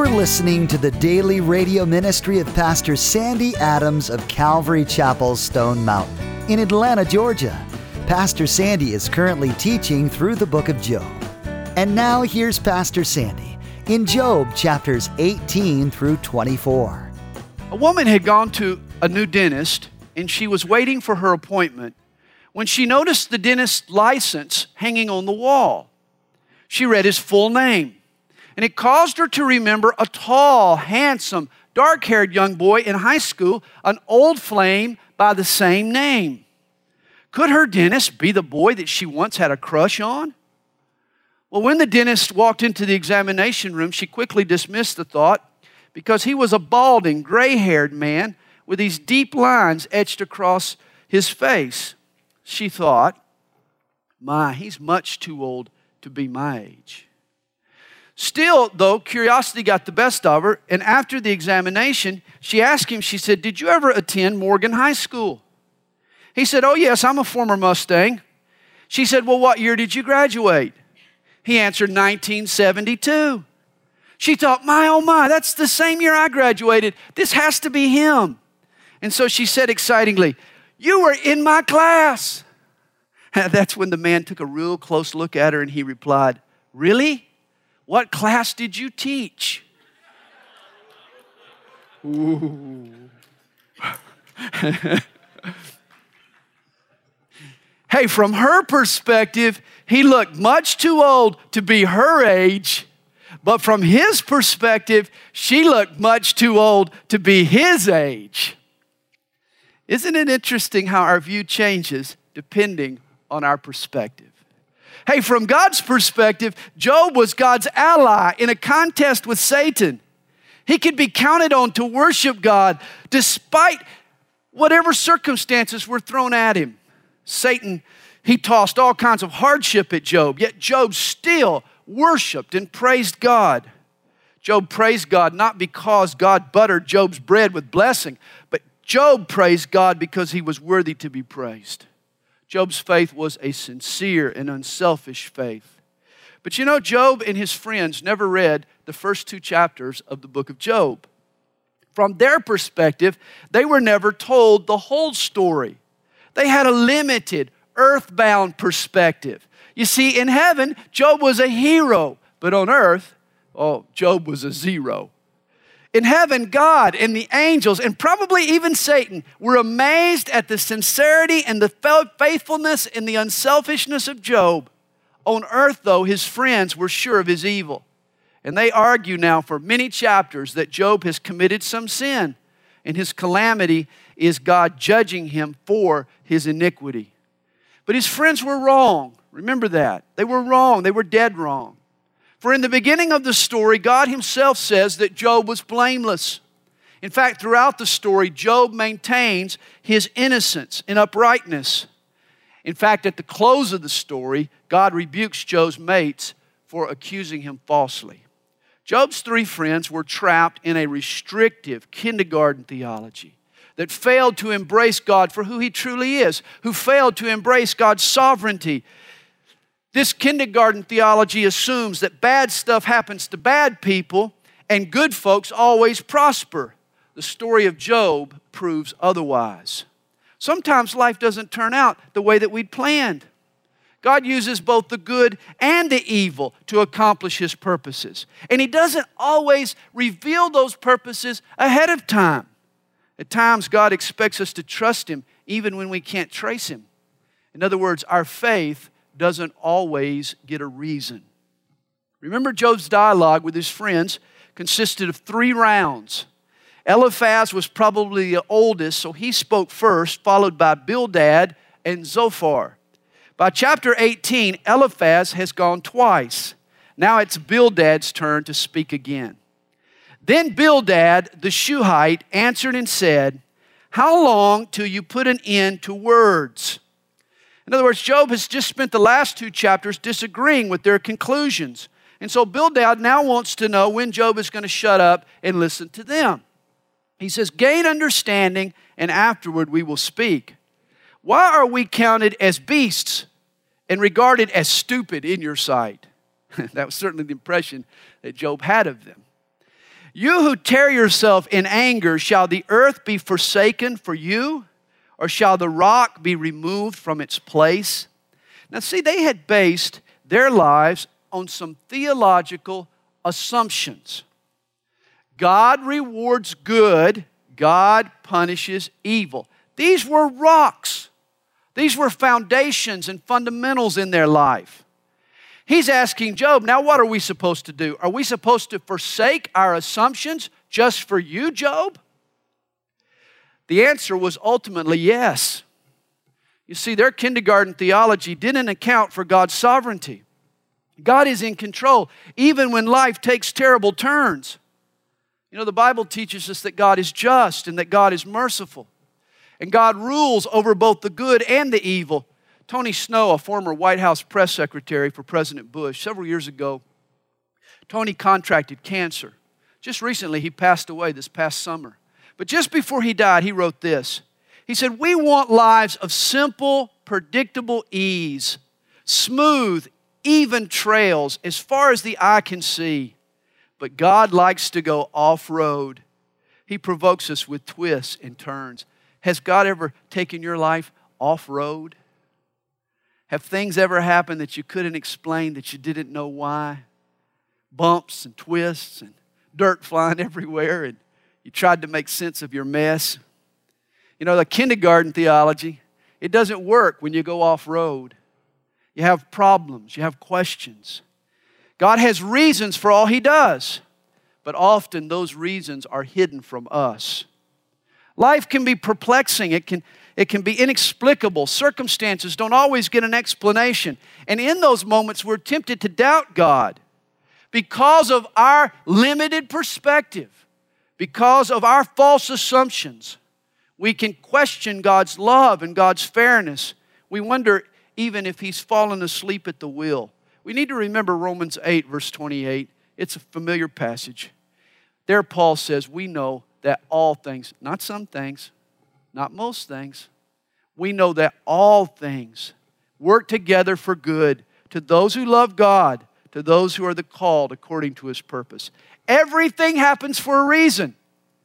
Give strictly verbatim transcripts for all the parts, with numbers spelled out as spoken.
You're listening to the daily radio ministry of Pastor Sandy Adams of Calvary Chapel, Stone Mountain in Atlanta, Georgia. Pastor Sandy is currently teaching through the book of Job. And now here's Pastor Sandy in Job chapters eighteen through twenty-four. A woman had gone to a new dentist and she was waiting for her appointment when she noticed the dentist's license hanging on the wall. She read his full name, and it caused her to remember a tall, handsome, dark-haired young boy in high school, an old flame by the same name. Could her dentist be the boy that she once had a crush on? Well, when the dentist walked into the examination room, she quickly dismissed the thought because he was a balding, gray-haired man with these deep lines etched across his face. She thought, my, he's much too old to be my age. Still, though, curiosity got the best of her, and after the examination, she asked him, she said, "Did you ever attend Morgan High School?" He said, "Oh, yes, I'm a former Mustang." She said, "Well, what year did you graduate?" He answered, nineteen seventy-two. She thought, my, oh, my, that's the same year I graduated. This has to be him. And so she said excitingly, "You were in my class." That's when the man took a real close look at her and he replied, "Really? What class did you teach?" Ooh. Hey, from her perspective, he looked much too old to be her age, but from his perspective, she looked much too old to be his age. Isn't it interesting how our view changes depending on our perspective? Hey, from God's perspective, Job was God's ally in a contest with Satan. He could be counted on to worship God despite whatever circumstances were thrown at him. Satan, he tossed all kinds of hardship at Job, yet Job still worshiped and praised God. Job praised God not because God buttered Job's bread with blessing, but Job praised God because he was worthy to be praised. Job's faith was a sincere and unselfish faith. But you know, Job and his friends never read the first two chapters of the book of Job. From their perspective, they were never told the whole story. They had a limited, earthbound perspective. You see, in heaven, Job was a hero, but on earth, oh, Job was a zero. In heaven, God and the angels, and probably even Satan, were amazed at the sincerity and the faithfulness and the unselfishness of Job. On earth, though, his friends were sure of his evil. And they argue now for many chapters that Job has committed some sin, and his calamity is God judging him for his iniquity. But his friends were wrong. Remember that. They were wrong. They were dead wrong. For in the beginning of the story, God himself says that Job was blameless. In fact, throughout the story, Job maintains his innocence and uprightness. In fact, at the close of the story, God rebukes Job's mates for accusing him falsely. Job's three friends were trapped in a restrictive kindergarten theology that failed to embrace God for who he truly is, who failed to embrace God's sovereignty. This kindergarten theology assumes that bad stuff happens to bad people and good folks always prosper. The story of Job proves otherwise. Sometimes life doesn't turn out the way that we'd planned. God uses both the good and the evil to accomplish his purposes. And he doesn't always reveal those purposes ahead of time. At times, God expects us to trust him even when we can't trace him. In other words, our faith doesn't always get a reason. Remember, Job's dialogue with his friends consisted of three rounds. Eliphaz was probably the oldest, so he spoke first, followed by Bildad and Zophar. By chapter eighteen, Eliphaz has gone twice. Now it's Bildad's turn to speak again. Then Bildad, the Shuhite, answered and said, "How long till you put an end to words?" In other words, Job has just spent the last two chapters disagreeing with their conclusions. And so Bildad now wants to know when Job is going to shut up and listen to them. He says, "Gain understanding, and afterward we will speak. Why are we counted as beasts and regarded as stupid in your sight?" That was certainly the impression that Job had of them. You who tear yourself in anger, shall the earth be forsaken for you? Or shall the rock be removed from its place? Now see, they had based their lives on some theological assumptions. God rewards good, God punishes evil. These were rocks. These were foundations and fundamentals in their life. He's asking Job, now what are we supposed to do? Are we supposed to forsake our assumptions just for you, Job? The answer was ultimately yes. You see, their kindergarten theology didn't account for God's sovereignty. God is in control, even when life takes terrible turns. You know, the Bible teaches us that God is just and that God is merciful. And God rules over both the good and the evil. Tony Snow, a former White House press secretary for President Bush, several years ago, Tony contracted cancer. Just recently, he passed away this past summer. But just before he died, he wrote this. He said, "We want lives of simple, predictable ease, smooth, even trails as far as the eye can see. But God likes to go off-road. He provokes us with twists and turns." Has God ever taken your life off-road? Have things ever happened that you couldn't explain, that you didn't know why? Bumps and twists and dirt flying everywhere, and you tried to make sense of your mess. You know, the kindergarten theology, it doesn't work when you go off-road. You have problems, you have questions. God has reasons for all He does, but often those reasons are hidden from us. Life can be perplexing. It can, it can be inexplicable. Circumstances don't always get an explanation. And in those moments, we're tempted to doubt God because of our limited perspective, because of our false assumptions. We can question God's love and God's fairness. We wonder even if He's fallen asleep at the wheel. We need to remember Romans eight, verse twenty-eight. It's a familiar passage. There Paul says, we know that all things, not some things, not most things, we know that all things work together for good to those who love God, to those who are the called according to His purpose. Everything happens for a reason,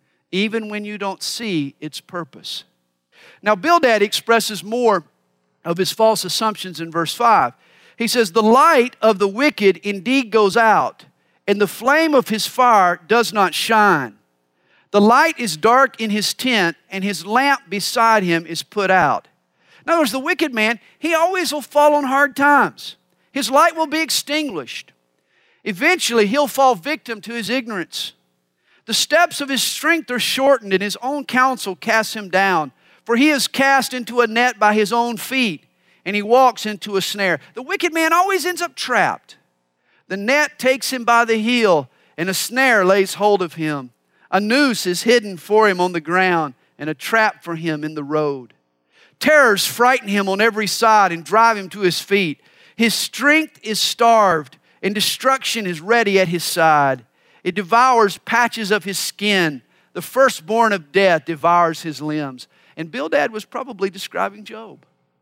even when you don't see its purpose. Now, Bildad expresses more of his false assumptions in verse five. He says, "The light of the wicked indeed goes out, and the flame of his fire does not shine. The light is dark in his tent, and his lamp beside him is put out." In other words, the wicked man, he always will fall on hard times. His light will be extinguished. Eventually, he'll fall victim to his ignorance. The steps of his strength are shortened, and his own counsel casts him down. For he is cast into a net by his own feet, and he walks into a snare. The wicked man always ends up trapped. The net takes him by the heel, and a snare lays hold of him. A noose is hidden for him on the ground, and a trap for him in the road. Terrors frighten him on every side and drive him to his feet. His strength is starved, and destruction is ready at his side. It devours patches of his skin. The firstborn of death devours his limbs. And Bildad was probably describing Job.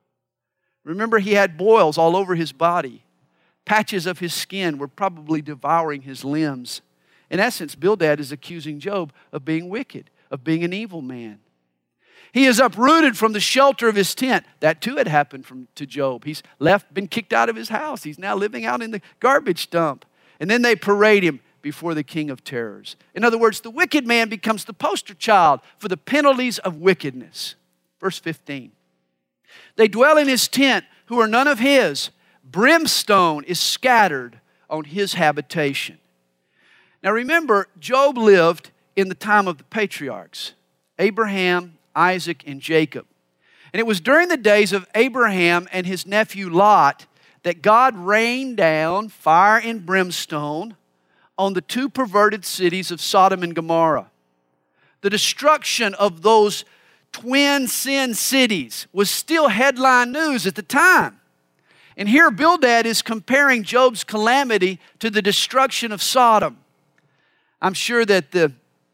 Remember, he had boils all over his body. Patches of his skin were probably devouring his limbs. In essence, Bildad is accusing Job of being wicked, of being an evil man. He is uprooted from the shelter of his tent. That too had happened from, to Job. He's left, been kicked out of his house. He's now living out in the garbage dump. And then they parade him before the king of terrors. In other words, the wicked man becomes the poster child for the penalties of wickedness. Verse fifteen. They dwell in his tent who are none of his. Brimstone is scattered on his habitation. Now remember, Job lived in the time of the patriarchs, Abraham, Isaac, and Jacob. And it was during the days of Abraham and his nephew Lot that God rained down fire and brimstone on the two perverted cities of Sodom and Gomorrah. The destruction of those twin sin cities was still headline news at the time. And here Bildad is comparing Job's calamity to the destruction of Sodom. I'm sure that the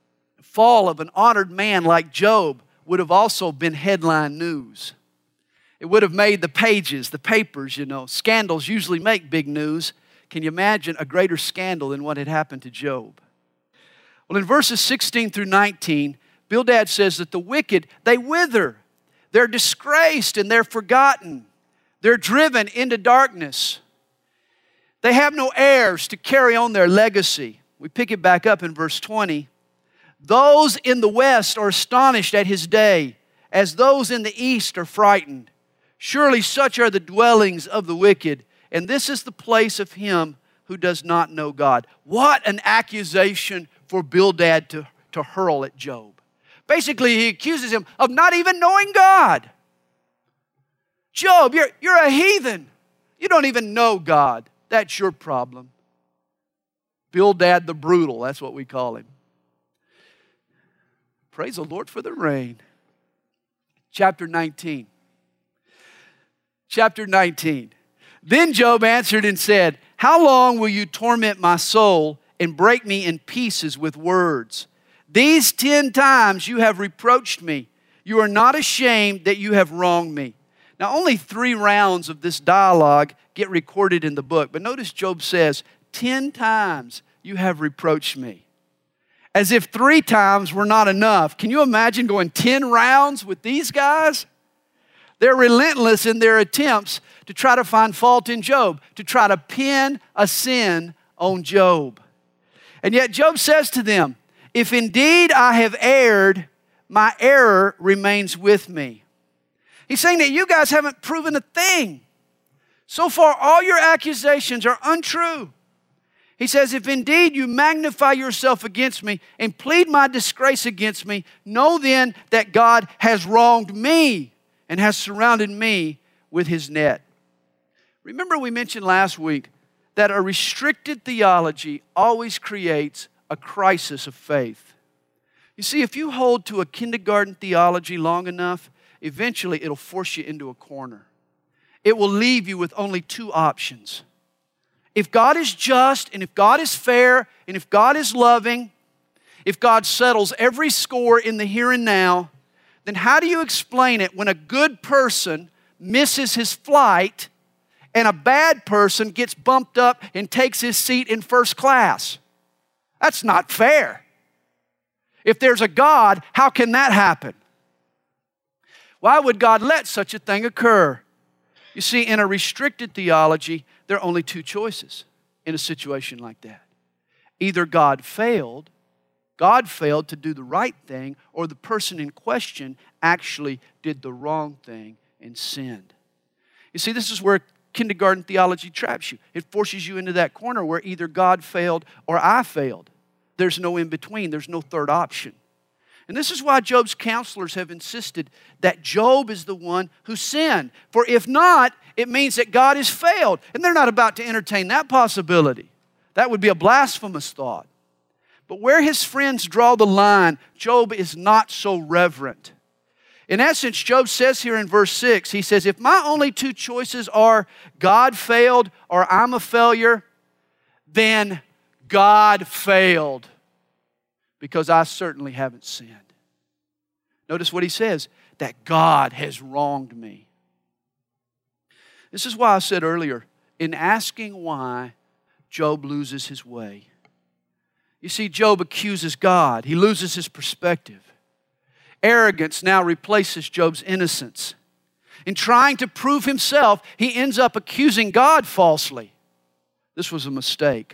fall of an honored man like Job would have also been headline news. It would have made the pages, the papers, you know. Scandals usually make big news. Can you imagine a greater scandal than what had happened to Job? Well, in verses sixteen through nineteen, Bildad says that the wicked, they wither. They're disgraced and they're forgotten. They're driven into darkness. They have no heirs to carry on their legacy. We pick it back up in verse twenty. Those in the west are astonished at his day, as those in the east are frightened. Surely such are the dwellings of the wicked, and this is the place of him who does not know God. What an accusation for Bildad to, to hurl at Job. Basically, he accuses him of not even knowing God. Job, you're, you're a heathen. You don't even know God. That's your problem. Bildad the brutal, that's what we call him. Praise the Lord for the rain. Chapter nineteen. Chapter nineteen. Then Job answered and said, how long will you torment my soul and break me in pieces with words? These ten times you have reproached me. You are not ashamed that you have wronged me. Now, only three rounds of this dialogue get recorded in the book. But notice Job says, ten times you have reproached me. As if three times were not enough. Can you imagine going ten rounds with these guys? They're relentless in their attempts to try to find fault in Job, to try to pin a sin on Job. And yet Job says to them, if indeed I have erred, my error remains with me. He's saying that you guys haven't proven a thing. So far, all your accusations are untrue. He says, if indeed you magnify yourself against me and plead my disgrace against me, know then that God has wronged me and has surrounded me with his net. Remember we mentioned last week that a restricted theology always creates a crisis of faith. You see, if you hold to a kindergarten theology long enough, eventually it'll force you into a corner. It will leave you with only two options. If God is just, and if God is fair, and if God is loving, if God settles every score in the here and now, then how do you explain it when a good person misses his flight and a bad person gets bumped up and takes his seat in first class? That's not fair. If there's a God, how can that happen? Why would God let such a thing occur? You see, in a restricted theology, there are only two choices in a situation like that. Either God failed, God failed to do the right thing, or the person in question actually did the wrong thing and sinned. You see, this is where kindergarten theology traps you. It forces you into that corner where either God failed or I failed. There's no in between. There's no third option. And this is why Job's counselors have insisted that Job is the one who sinned. For if not, it means that God has failed. And they're not about to entertain that possibility. That would be a blasphemous thought. But where his friends draw the line, Job is not so reverent. In essence, Job says here in verse six, he says, if my only two choices are God failed or I'm a failure, then God failed, because I certainly haven't sinned. Notice what he says, that God has wronged me. This is why I said earlier, in asking why, Job loses his way. You see, Job accuses God. He loses his perspective. Arrogance now replaces Job's innocence. In trying to prove himself, he ends up accusing God falsely. This was a mistake.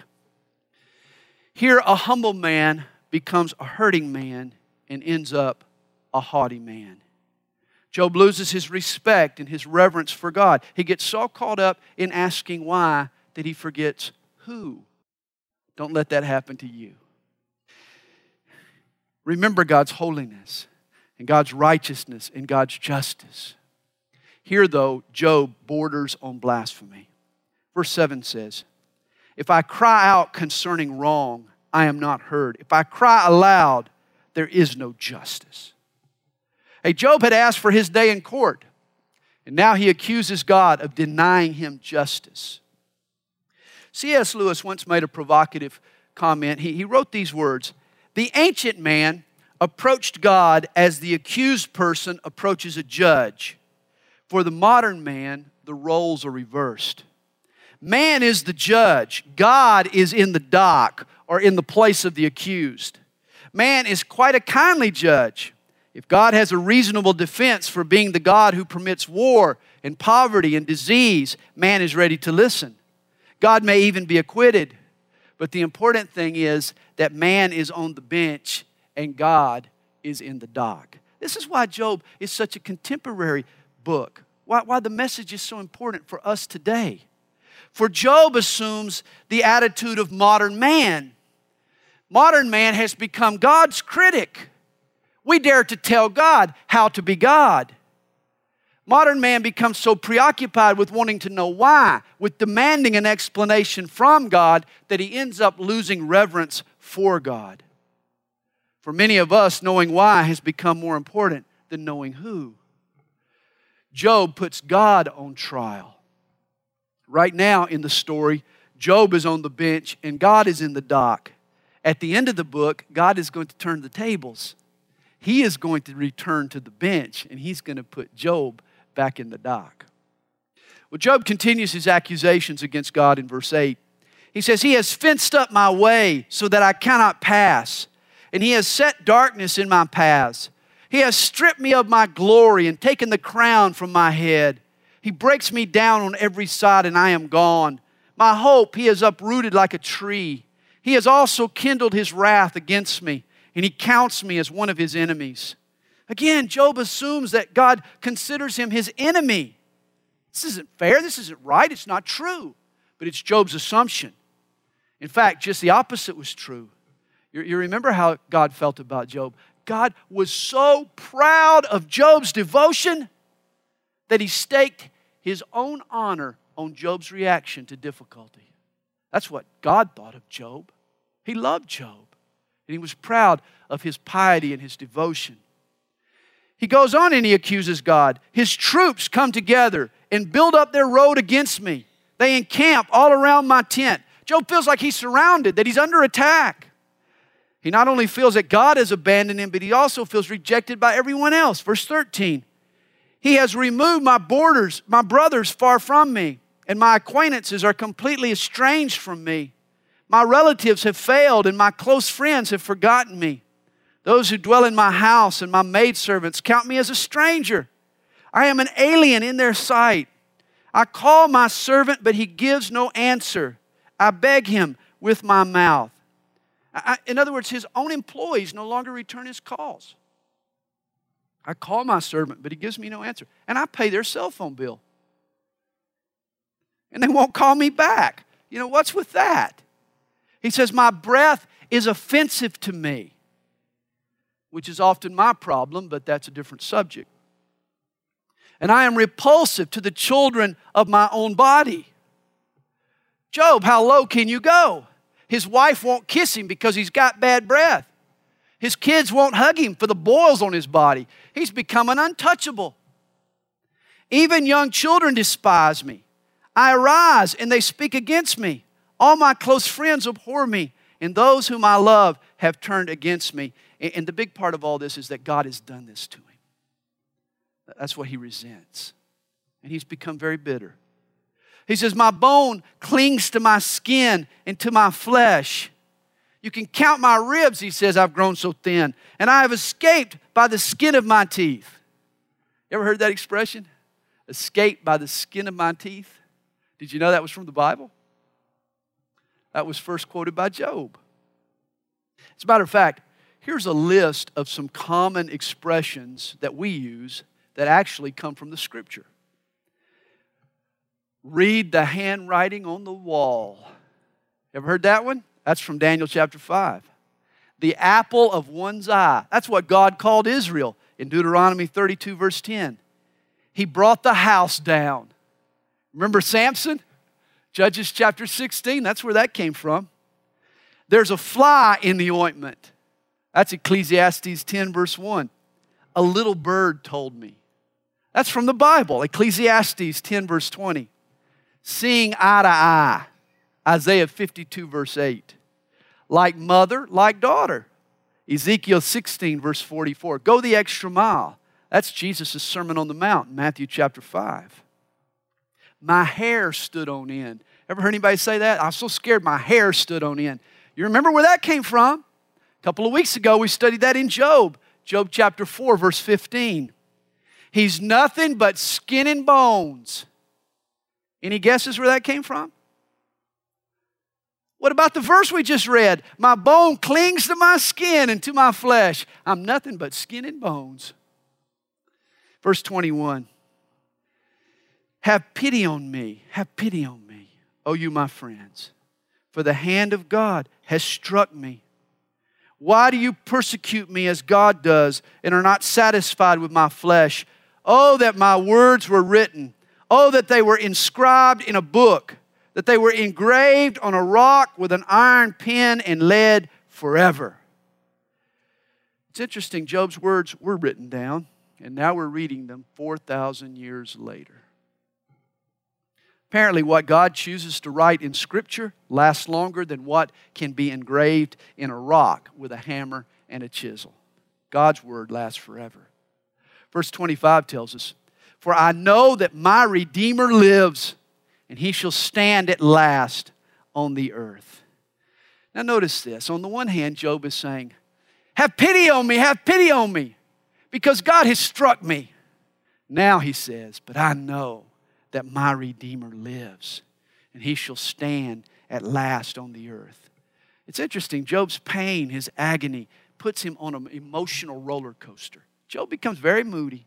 Here, a humble man becomes a hurting man and ends up a haughty man. Job loses his respect and his reverence for God. He gets so caught up in asking why that he forgets who. Don't let that happen to you. Remember God's holiness and God's righteousness and God's justice. Here, though, Job borders on blasphemy. Verse seven says, if I cry out concerning wrong, I am not heard. If I cry aloud, there is no justice. Hey, Job had asked for his day in court, and now he accuses God of denying him justice. C S Lewis once made a provocative comment. He, he wrote these words, the ancient man approached God as the accused person approaches a judge. For the modern man, the roles are reversed. Man is the judge. God is in the dock or in the place of the accused. Man is quite a kindly judge. If God has a reasonable defense for being the God who permits war and poverty and disease, man is ready to listen. God may even be acquitted. But the important thing is that man is on the bench and God is in the dock. This is why Job is such a contemporary book. Why, why the message is so important for us today. For Job assumes the attitude of modern man. Modern man has become God's critic. We dare to tell God how to be God. Modern man becomes so preoccupied with wanting to know why, with demanding an explanation from God, that he ends up losing reverence for God. For many of us, knowing why has become more important than knowing who. Job puts God on trial. Right now in the story, Job is on the bench and God is in the dock. At the end of the book, God is going to turn the tables. He is going to return to the bench and he's going to put Job back in the dock. Well, Job continues his accusations against God in verse eight. He says, He has fenced up my way so that I cannot pass, and He has set darkness in my paths. He has stripped me of my glory and taken the crown from my head. He breaks me down on every side and I am gone. My hope He has uprooted like a tree. He has also kindled His wrath against me, and He counts me as one of His enemies. Again, Job assumes that God considers him His enemy. This isn't fair. This isn't right. It's not true. But it's Job's assumption. In fact, just the opposite was true. You, you remember how God felt about Job. God was so proud of Job's devotion that He staked His own honor on Job's reaction to difficulty. That's what God thought of Job. He loved Job. And He was proud of his piety and his devotion. He goes on and he accuses God. His troops come together and build up their road against me. They encamp all around my tent. Job feels like he's surrounded, that he's under attack. He not only feels that God has abandoned him, but he also feels rejected by everyone else. Verse thirteen, He has removed my borders, my brothers far from me, and my acquaintances are completely estranged from me. My relatives have failed, and my close friends have forgotten me. Those who dwell in my house and my maidservants count me as a stranger. I am an alien in their sight. I call my servant, but he gives no answer. I beg him with my mouth. I, in other words, his own employees no longer return his calls. I call my servant, but he gives me no answer. And I pay their cell phone bill. And they won't call me back. You know, what's with that? He says, my breath is offensive to me, which is often my problem, but that's a different subject. And I am repulsive to the children of my own body. Job, how low can you go? His wife won't kiss him because he's got bad breath. His kids won't hug him for the boils on his body. He's becoming untouchable. Even young children despise me. I arise and they speak against me. All my close friends abhor me, and those whom I love have turned against me. And the big part of all this is that God has done this to him. That's what he resents. And he's become very bitter. He says, my bone clings to my skin and to my flesh. You can count my ribs, he says, I've grown so thin. And I have escaped by the skin of my teeth. You ever heard that expression? Escaped by the skin of my teeth? Did you know that was from the Bible? That was first quoted by Job. As a matter of fact, here's a list of some common expressions that we use that actually come from the Scripture. Read the handwriting on the wall. Ever heard that one? That's from Daniel chapter five. The apple of one's eye. That's what God called Israel in Deuteronomy thirty-two verse ten. He brought the house down. Remember Samson? Judges chapter sixteen, that's where that came from. There's a fly in the ointment. That's Ecclesiastes ten verse one. A little bird told me. That's from the Bible, Ecclesiastes ten verse twenty. Seeing eye to eye, Isaiah fifty-two verse eight. Like mother, like daughter, Ezekiel sixteen verse forty-four. Go the extra mile. That's Jesus' Sermon on the Mount, Matthew chapter five. My hair stood on end. Ever heard anybody say that? I was so scared my hair stood on end. You remember where that came from? A couple of weeks ago, we studied that in Job. Job chapter four, verse fifteen. He's nothing but skin and bones. Any guesses where that came from? What about the verse we just read? My bone clings to my skin and to my flesh. I'm nothing but skin and bones. Verse twenty-one. Have pity on me. Have pity on me, O you my friends. For the hand of God has struck me. Why do you persecute me as God does and are not satisfied with my flesh? Oh, that my words were written. Oh, that they were inscribed in a book, that they were engraved on a rock with an iron pen and lead forever. It's interesting, Job's words were written down, and now we're reading them four thousand years later. Apparently, what God chooses to write in Scripture lasts longer than what can be engraved in a rock with a hammer and a chisel. God's Word lasts forever. Verse twenty-five tells us, for I know that my Redeemer lives, and He shall stand at last on the earth. Now notice this. On the one hand, Job is saying, have pity on me, have pity on me, because God has struck me. Now he says, but I know that my Redeemer lives, and He shall stand at last on the earth. It's interesting, Job's pain, his agony, puts him on an emotional roller coaster. Job becomes very moody.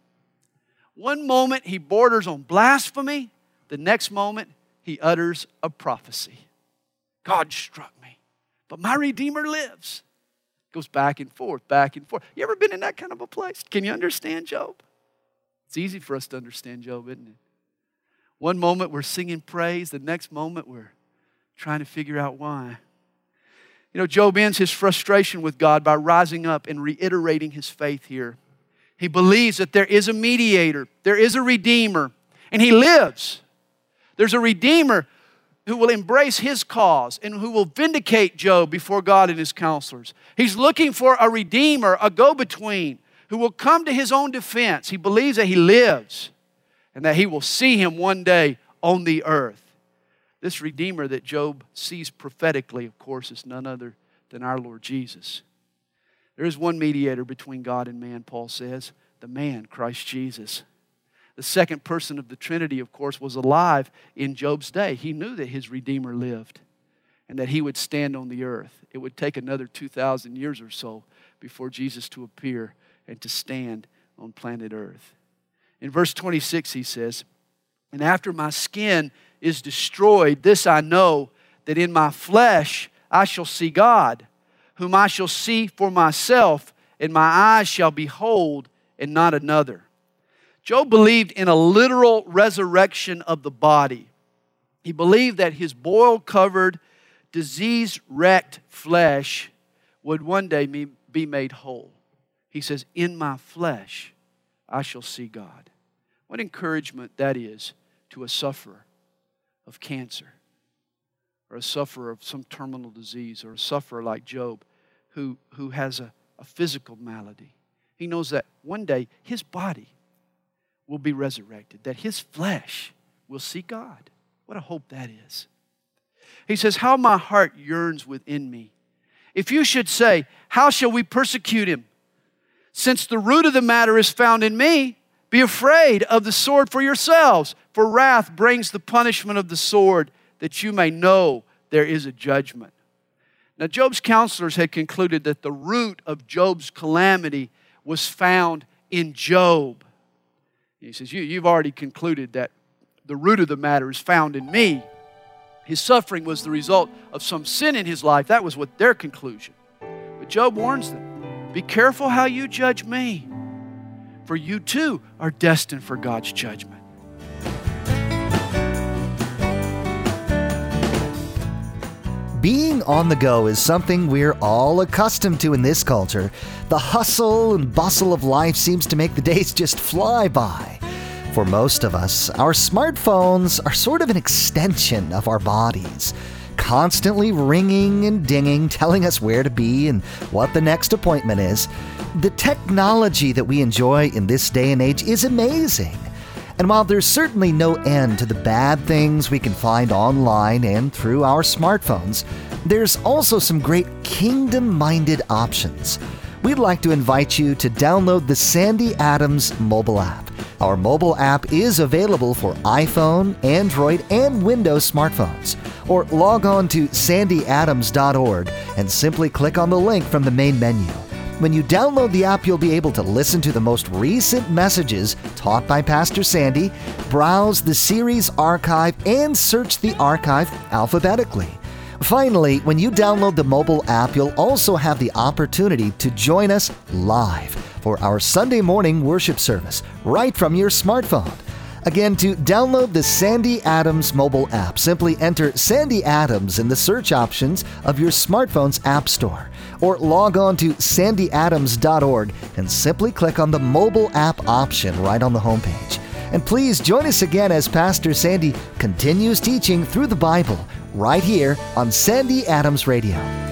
One moment he borders on blasphemy, the next moment he utters a prophecy. God struck me, but my Redeemer lives. Goes back and forth, back and forth. You ever been in that kind of a place? Can you understand Job? It's easy for us to understand Job, isn't it? One moment we're singing praise, the next moment we're trying to figure out why. You know, Job ends his frustration with God by rising up and reiterating his faith here. He believes that there is a mediator, there is a Redeemer, and He lives. There's a Redeemer who will embrace his cause and who will vindicate Job before God and his counselors. He's looking for a Redeemer, a go-between, who will come to his own defense. He believes that He lives and that He will see him one day on the earth. This Redeemer that Job sees prophetically, of course, is none other than our Lord Jesus. There is one mediator between God and man, Paul says, the man, Christ Jesus. The second person of the Trinity, of course, was alive in Job's day. He knew that his Redeemer lived and that He would stand on the earth. It would take another two thousand years or so before Jesus to appear and to stand on planet earth. In verse twenty-six, he says, and after my skin is destroyed, this I know, that in my flesh I shall see God, whom I shall see for myself, and my eyes shall behold, and not another. Job believed in a literal resurrection of the body. He believed that his boil-covered, disease-wrecked flesh would one day be made whole. He says, in my flesh I shall see God. What encouragement that is to a sufferer of cancer, or a sufferer of some terminal disease, or a sufferer like Job who, who has a, a physical malady. He knows that one day his body will be resurrected, that his flesh will see God. What a hope that is. He says, how my heart yearns within me. If you should say, how shall we persecute him? Since the root of the matter is found in me, be afraid of the sword for yourselves, for wrath brings the punishment of the sword, that you may know there is a judgment. Now, Job's counselors had concluded that the root of Job's calamity was found in Job. He says, you, you've already concluded that the root of the matter is found in me. His suffering was the result of some sin in his life. That was what their conclusion. But Job warns them, be careful how you judge me, for you too are destined for God's judgment. Being on the go is something we're all accustomed to in this culture. The hustle and bustle of life seems to make the days just fly by. For most of us, our smartphones are sort of an extension of our bodies, constantly ringing and dinging, telling us where to be and what the next appointment is. The technology that we enjoy in this day and age is amazing. And while there's certainly no end to the bad things we can find online and through our smartphones, there's also some great kingdom-minded options. We'd like to invite you to download the Sandy Adams mobile app. Our mobile app is available for iPhone, Android, and Windows smartphones. Or log on to sandy adams dot org and simply click on the link from the main menu. When you download the app, you'll be able to listen to the most recent messages taught by Pastor Sandy, browse the series archive, and search the archive alphabetically. Finally, when you download the mobile app, you'll also have the opportunity to join us live for our Sunday morning worship service right from your smartphone. Again, to download the Sandy Adams mobile app, simply enter Sandy Adams in the search options of your smartphone's app store, or log on to sandy adams dot org and simply click on the mobile app option right on the homepage. And please join us again as Pastor Sandy continues teaching through the Bible right here on Sandy Adams Radio.